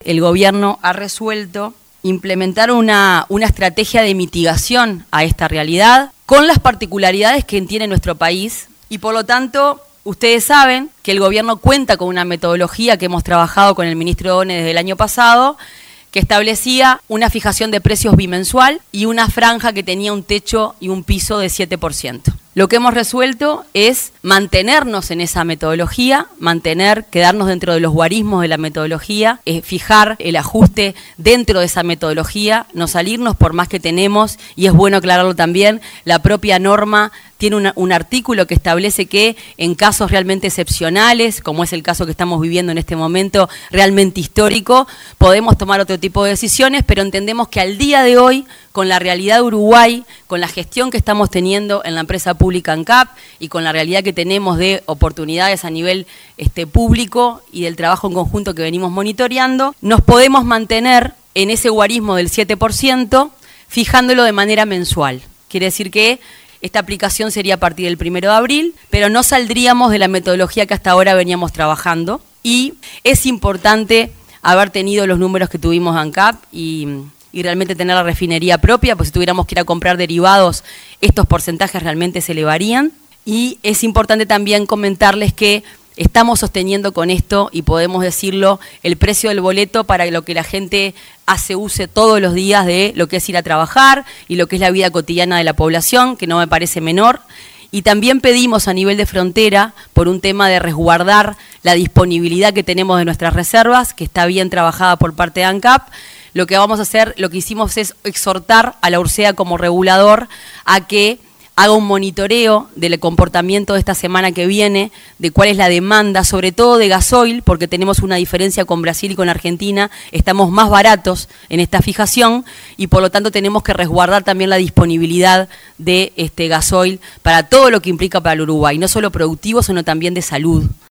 el gobierno ha resuelto implementar una estrategia de mitigación a esta realidad con las particularidades que tiene nuestro país y por lo tanto ustedes saben que el gobierno cuenta con una metodología que hemos trabajado con el ministro One desde el año pasado que establecía una fijación de precios bimensual y una franja que tenía un techo y un piso de 7%. Lo que hemos resuelto es mantenernos en esa metodología, quedarnos dentro de los guarismos de la metodología, fijar el ajuste dentro de esa metodología, no salirnos por más que tenemos, y es bueno aclararlo también, la propia norma tiene un artículo que establece que en casos realmente excepcionales, como es el caso que estamos viviendo en este momento, realmente histórico, podemos tomar otro tipo de decisiones, pero entendemos que al día de hoy, con la realidad de Uruguay, con la gestión que estamos teniendo en la empresa pública ANCAP y con la realidad que tenemos de oportunidades a nivel público y del trabajo en conjunto que venimos monitoreando, nos podemos mantener en ese guarismo del 7%, fijándolo de manera mensual. Quiere decir que esta aplicación sería a partir del 1 de abril, pero no saldríamos de la metodología que hasta ahora veníamos trabajando. Y es importante haber tenido los números que tuvimos ANCAP y realmente tener la refinería propia, pues si tuviéramos que ir a comprar derivados, estos porcentajes realmente se elevarían. Y es importante también comentarles que estamos sosteniendo con esto, y podemos decirlo, el precio del boleto para lo que la gente use todos los días de lo que es ir a trabajar y lo que es la vida cotidiana de la población, que no me parece menor. Y también pedimos a nivel de frontera, por un tema de resguardar la disponibilidad que tenemos de nuestras reservas, que está bien trabajada por parte de ANCAP, lo que vamos a hacer, lo que hicimos es exhortar a la URSEA como regulador a que haga un monitoreo del comportamiento de esta semana que viene, de cuál es la demanda, sobre todo de gasoil, porque tenemos una diferencia con Brasil y con Argentina, estamos más baratos en esta fijación y por lo tanto tenemos que resguardar también la disponibilidad de gasoil para todo lo que implica para el Uruguay, no solo productivo, sino también de salud.